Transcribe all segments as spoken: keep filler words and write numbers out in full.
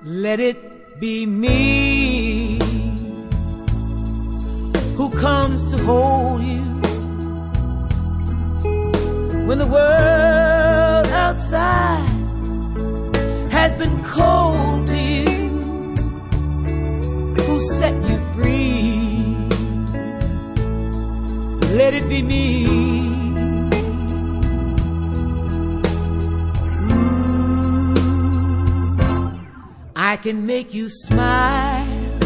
Let it be me who comes to hold you when the world outside has been cold to you, who set you free. Let it be me. I can make you smile.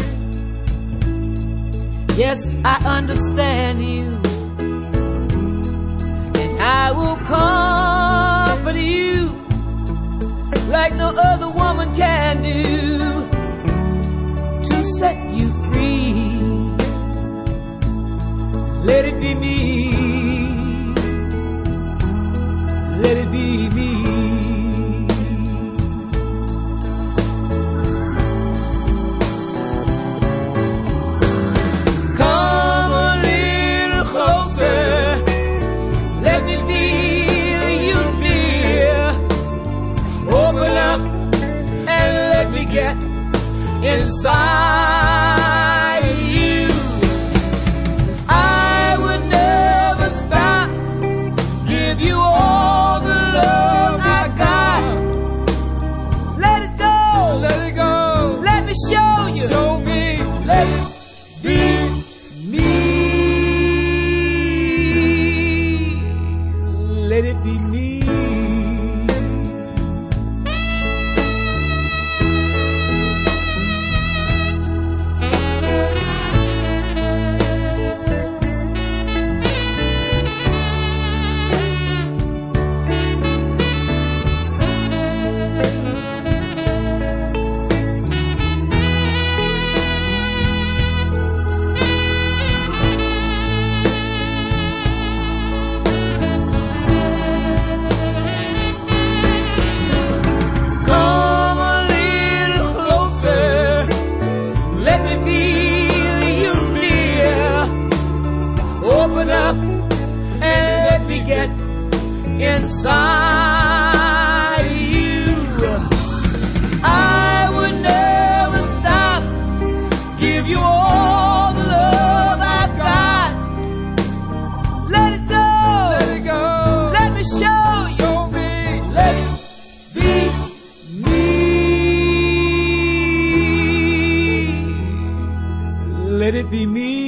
Yes, I understand you, and I will comfort you like no other woman can do, to set you free. Let it be me. Let it be me. Get inside you. I would never stop, give you all the love I got. Let it go, let it go. Let me show you, show me. Let it be me. Let it be me. Open up and let me get inside you. I would never stop, give you all the love I've got. Let it go, let it go. Let me show you, show me. Let it be me. Let it be me.